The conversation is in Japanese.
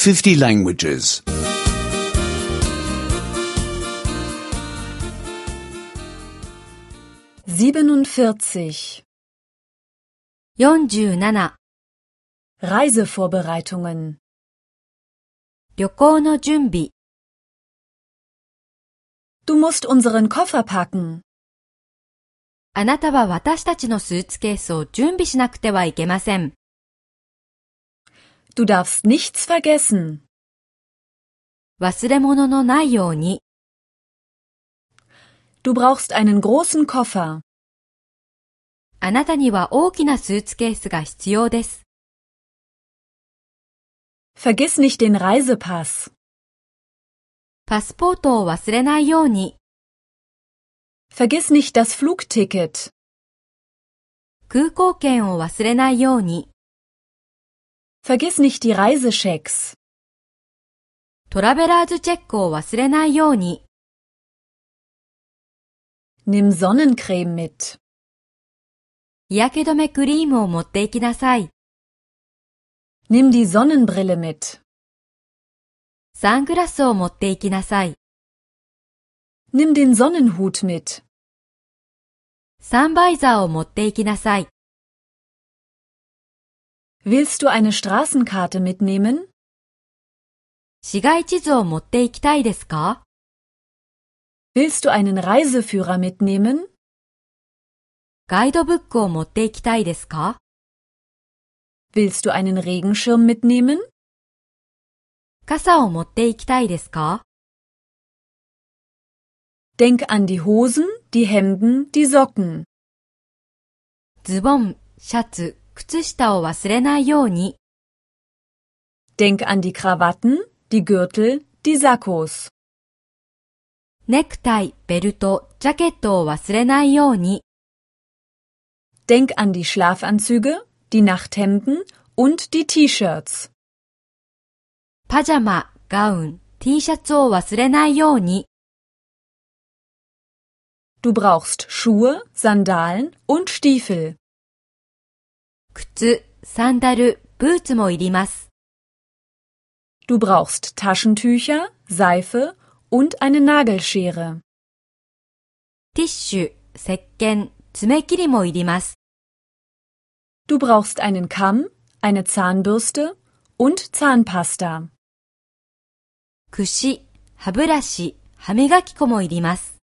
50 languages. 47. 47. Reisevorbereitungen. 旅行の準備。 Du musst unseren Koffer packen. あなたは私たちのスーツケースを準備しなくてはいけません。 Du darfst nichts vergessen. 忘れ物のないように。 Du brauchst einen großen Koffer. あなたには大きなスーツケースが必要です。 Vergiss nicht den Reisepass. パスポートを忘れないように。 Vergiss nicht das Flugticket. 空港券を忘れないように。 Vergiss nicht die Reisechecks. トラベラーズチェックを忘れないように。 Nimm Sonnencreme mit. 日焼け止めクリームを持っていきなさい。 Nimm die Sonnenbrille mit. サングラスを持っていきなさい。 Nimm den Sonnenhut mit. サンバイザーを持っていきなさい。 Willst du eine Straßenkarte mitnehmen? 市街地図を持っていきたいですか？ Willst du einen Reiseführer mitnehmen? ガイドブックを持っていきたいですか？ Willst du einen Regenschirm mitnehmen? 傘を持っていきたいですか？ Denk an die Hosen, die Hemden, die Socken. ズボン、シャツ、靴下を忘れないように。 Denk an die Krawatten, die Gürtel, die Sakkos. ネクタイ、ベルト、ジャケットを忘れないように。 Denk an die Schlafanzüge, die Nachthemden und die T-Shirts. パジャマ、ガウン、T シャツを忘れないように。 Du brauchst Schuhe, Sandalen und Stiefel. 靴、サンダル、ブーツもいります。 Du brauchst Taschentücher, Seife und eine Nagelschere. ティッシュ、石鹸、爪切りもいります。 Du brauchst einen Kamm, eine Zahnbürste und Zahnpasta. 櫛、歯ブラシ、歯磨き粉もいります。